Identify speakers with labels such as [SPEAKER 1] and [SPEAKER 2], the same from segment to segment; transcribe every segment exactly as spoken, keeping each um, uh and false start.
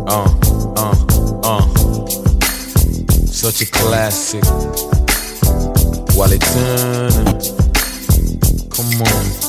[SPEAKER 1] Uh, uh, uh. Such a classic. While it turn. Come on.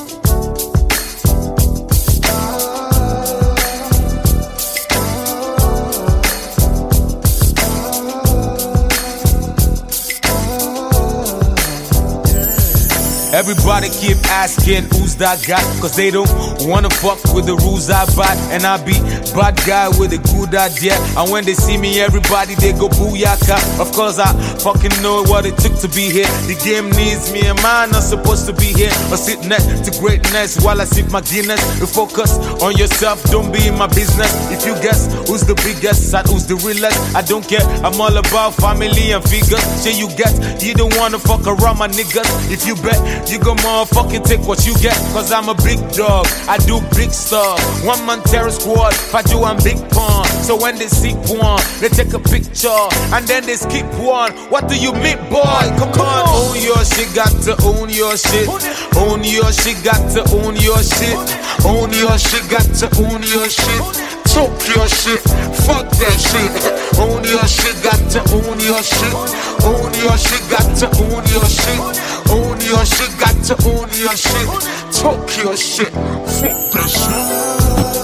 [SPEAKER 1] Everybody keep asking who's that guy, cause they don't wanna fuck with the rules I buy. And I be bad guy with a good idea. And when they see me, everybody they go booyaka. Of course I fucking know what it took to be here. The game needs me and mine not supposed to be here. Or sit next to greatness while I sip my Guinness. You focus on yourself, don't be in my business. If you guess who's the biggest and who's the realest, I don't care, I'm all about family and figures. Say you get, you don't wanna fuck around my niggas. If you bet, you go motherfucking take what you get. Cause I'm a big dog, I do big stuff. One man terror squad, Faju and Big Pun. So when they see one, they take a picture and then they skip one. What do you mean, boy? Come, Come on. on, own your shit, got to own your shit. Own your shit, got to own your shit. Own your shit, got to own your shit. Talk your shit, fuck that shit. Own your shit, got to own your shit. Own your shit, got to own your shit. Own your shit, got to own your shit. Talk your shit, fuck that shit.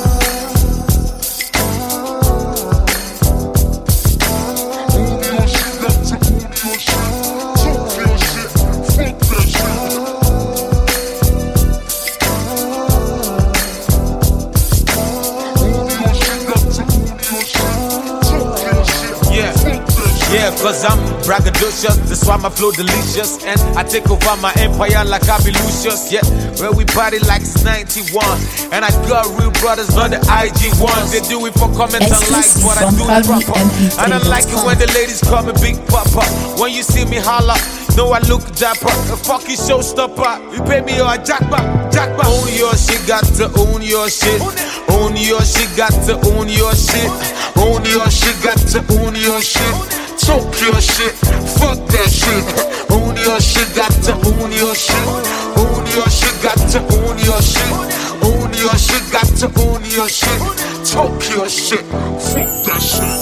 [SPEAKER 1] Yeah, cause I'm braggadocious, that's why my flow delicious. And I take over my empire like I be Lucius. Yeah, where we party like it's ninety-one. And I got real brothers on the I G ones. They do it for comments and likes, but I do it proper. And I like it when the ladies call me Big Papa. When you see me holla, no I look dapper. A fucking showstopper, you pay me or a jackpot, jackpot. Own your shit, got to own your shit. Own your shit, got to own your shit. Own your shit, got to own your shit. Talk your shit, fuck that shit. Own your shit, got to own your shit. Own your shit, got to own your shit. Own your shit, got to own your shit. Talk your shit, fuck that shit.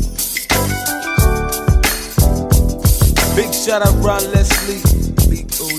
[SPEAKER 1] Big shout out Ron Leslie, Big O